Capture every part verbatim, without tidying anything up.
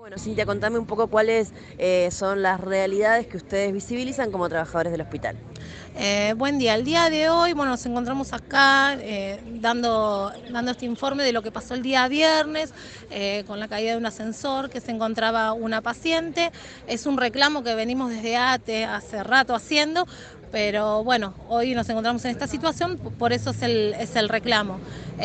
Bueno, Cintia, contame un poco cuáles eh, son las realidades que ustedes visibilizan como trabajadores del hospital. Eh, buen día. El día de hoy, bueno, nos encontramos acá eh, dando, dando este informe de lo que pasó el día viernes eh, con la caída de un ascensor que se encontraba una paciente. Es un reclamo que venimos desde ATE hace rato haciendo, pero bueno, hoy nos encontramos en esta situación, por eso es el, es el reclamo.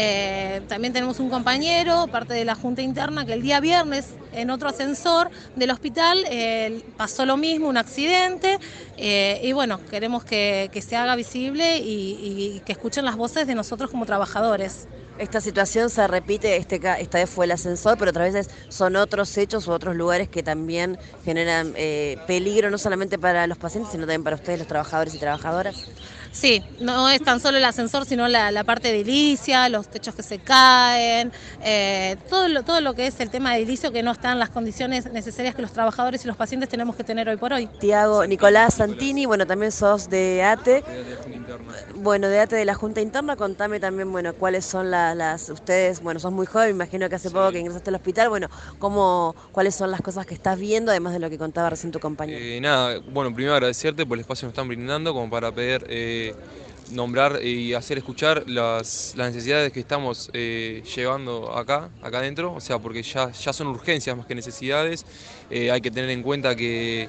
Eh, también tenemos un compañero, parte de la Junta Interna, que el día viernes en otro ascensor del hospital eh, pasó lo mismo, un accidente, eh, y bueno, queremos que, que se haga visible y, y que escuchen las voces de nosotros como trabajadores. Esta situación se repite, este, ca- esta vez fue el ascensor, pero otras veces son otros hechos u otros lugares que también generan eh, peligro no solamente para los pacientes, sino también para ustedes, los trabajadores y trabajadoras. Sí, no es tan solo el ascensor, sino la, la parte edilicia, los techos que se caen, eh, todo, lo, todo lo que es el tema de edilicio que no está en las condiciones necesarias que los trabajadores y los pacientes tenemos que tener hoy por hoy. Tiago, Exactamente, Nicolás Santini, Nicolás. bueno, también sos de ATE. De de Junta Interna. Bueno, de ATE de la Junta Interna, contame también, bueno, cuáles son la- las, ustedes, bueno, sos muy joven, me imagino que hace poco que Sí. ingresaste al hospital, bueno, cómo, cuáles son las cosas que estás viendo, además de lo que contaba recién tu compañero. Eh, nada, bueno, primero agradecerte por el espacio que nos están brindando como para poder eh, nombrar y hacer escuchar las, las necesidades que estamos eh, llevando acá, acá adentro, o sea, porque ya, ya son urgencias más que necesidades. Eh, hay que tener en cuenta que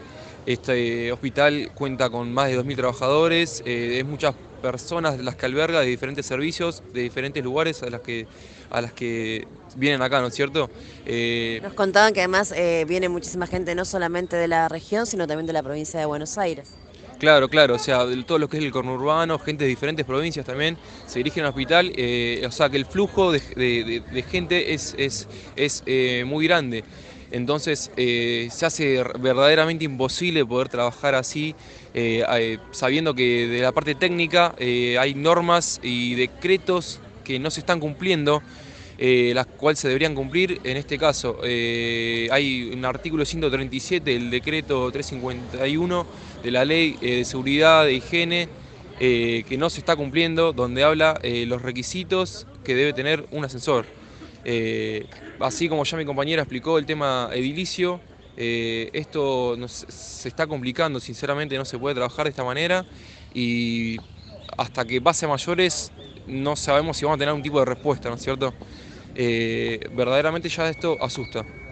este hospital cuenta con más de dos mil trabajadores, eh, es muchas personas las que alberga de diferentes servicios, de diferentes lugares a las que, a las que vienen acá, ¿no es cierto? Eh, Nos contaban que además eh, viene muchísima gente no solamente de la región, sino también de la provincia de Buenos Aires. Claro, claro, o sea, de todo lo que es el conurbano, gente de diferentes provincias también se dirigen al hospital, eh, o sea que el flujo de, de- de- de gente es, es, es eh, muy grande. Entonces eh, se hace verdaderamente imposible poder trabajar así, eh, eh, sabiendo que de la parte técnica eh, hay normas y decretos que no se están cumpliendo, eh, las cuales se deberían cumplir. En este caso, eh, hay un artículo ciento treinta y siete del decreto trescientos cincuenta y uno de la Ley eh, de Seguridad de Higiene, eh, que no se está cumpliendo, donde habla eh, los requisitos que debe tener un ascensor. Eh, Así como ya mi compañera explicó el tema edilicio, eh, esto nos- se está complicando, sinceramente no se puede trabajar de esta manera y hasta que pase a mayores no sabemos si vamos a tener un tipo de respuesta, ¿no es cierto? Eh, verdaderamente ya esto asusta.